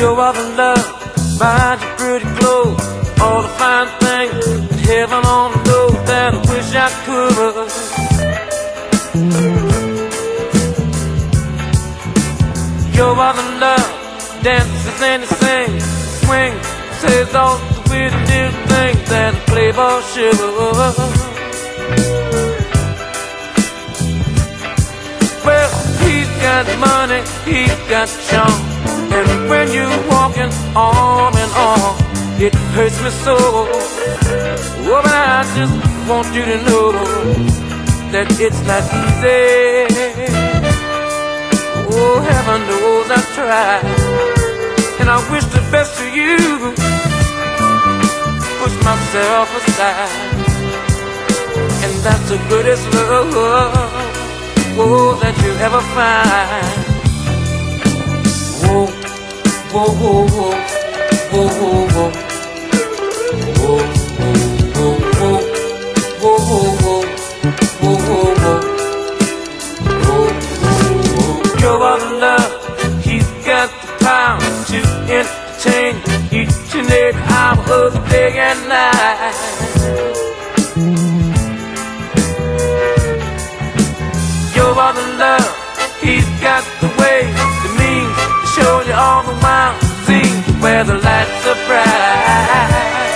You're all the love, buy your pretty clothes, all the fine things that heaven only knows that I wish I could. You're all the love, dances and you sing, swing, says all the weird little things that a playboy should. Well, he's got money, he's got charm, and when you're walking arm in arm, it hurts me so. Oh, but I just want you to know that it's not easy. Oh, heaven knows I tried, and I wish the best for you. Push myself aside, and that's the greatest love, oh, that you ever find. Whoa, whoa, whoa, whoa, whoa, whoa, whoa, whoa, whoa, whoa, whoa, whoa, whoa, whoa. You're all the love, he's got the power to entertain each and every hour of the day and night. You're all the love, he's got the way, the means to show you all the wild scenes where the lights are bright.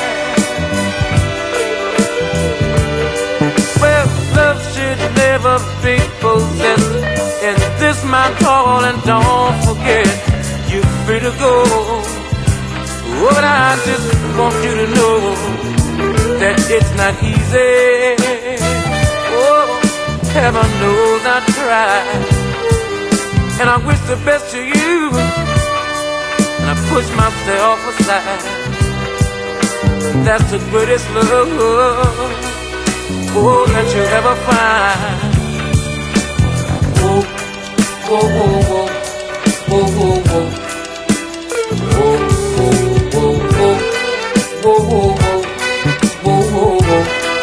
Well, love should never be possessed, and this my call, and don't forget, you're free to go. Oh, but I just want you to know that it's not easy. Oh, heaven knows I tried, and I wish the best to you, and I push myself aside. That's the greatest love, oh, that you ever find. Whoa, whoa, whoa, whoa, whoa, whoa, whoa, whoa, whoa, whoa, whoa, whoa, whoa.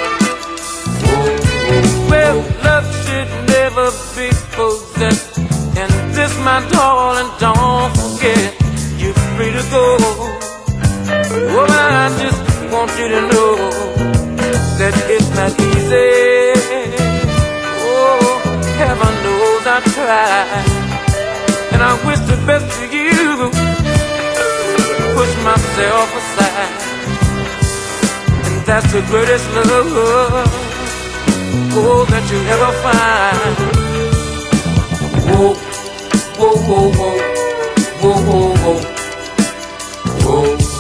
Well, love should never be possessed, and this, my darling, don't forget, you're free to go. Oh, I just want you to know that it's not easy. Oh, heaven knows I tried, and I wish the best for you. Push myself aside, and that's the greatest love, oh, that you ever find. Whoa, whoa, whoa, whoa, whoa, whoa, whoa, whoa.